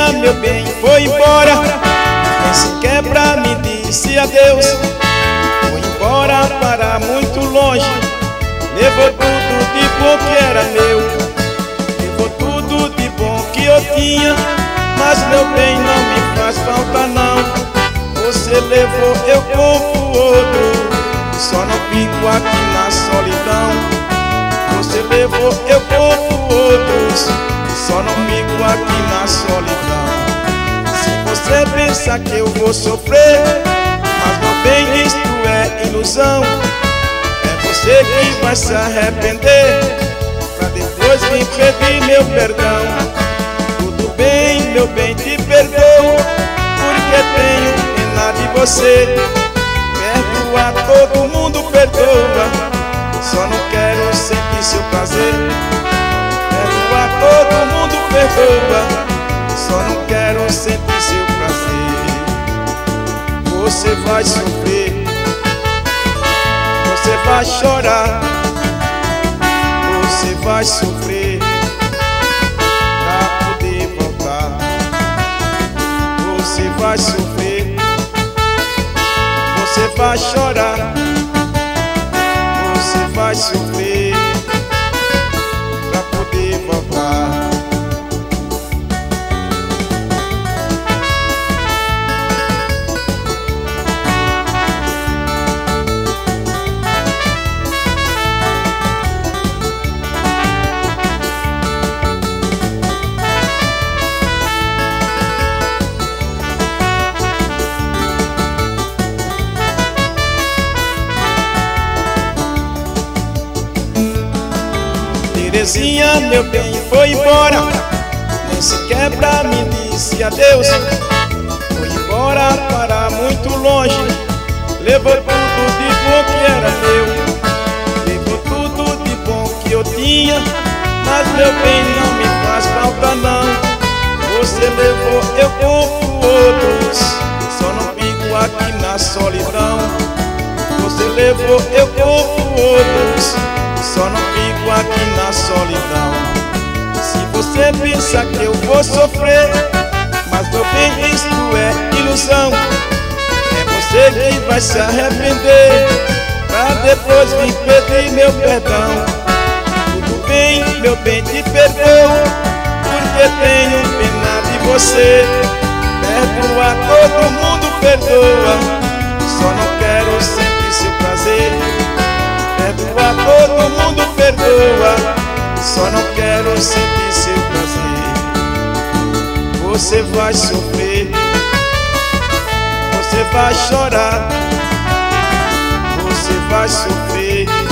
Belezinha, meu bem, foi embora, nem sequer pra mim disse adeus. Foi embora para muito longe, levou tudo de bom que era meu. Levou tudo de bom que eu tinha, mas meu bem não me faz falta não. Você levou, eu compro outro, só não fico aqui na solidão. Você levou, eu compro outros, só não fico aqui na solidão. Se você pensa que eu vou sofrer, mas meu bem, isto é ilusão. É você que vai se arrepender, pra depois me pedir meu perdão. Tudo bem, meu bem, te perdoo, porque tenho pena de você. Perdoa, todo mundo perdoa, só não quero sentir seu prazer. Perdoa, todo mundo perdoa, só não quero sentir seu prazer. Você vai sofrer, você vai chorar, você vai sofrer pra poder voltar. Você vai sofrer, você vai chorar, você vai sofrer pra poder voltar. Terezinha, meu bem, foi embora, nem sequer pra mim disse adeus. Foi embora para muito longe, levou tudo de bom que era meu. Levou tudo de bom que eu tinha, mas meu bem não me faz falta não. Você levou, eu compro outros, só não fico aqui na solidão. Você levou, eu compro outros, só não fico aqui na solidão. Se você pensa que eu vou sofrer, mas meu bem, isto é ilusão. É você que vai se arrepender, pra depois me pedir meu perdão. Tudo bem, meu bem, te perdoo, porque tenho pena de você. Perdoa, todo mundo perdoa, só não quero sentir seu prazer. Perdoa, todo mundo perdoa, só não quero sentir seu prazer. Você vai sofrer, você vai chorar, você vai sofrer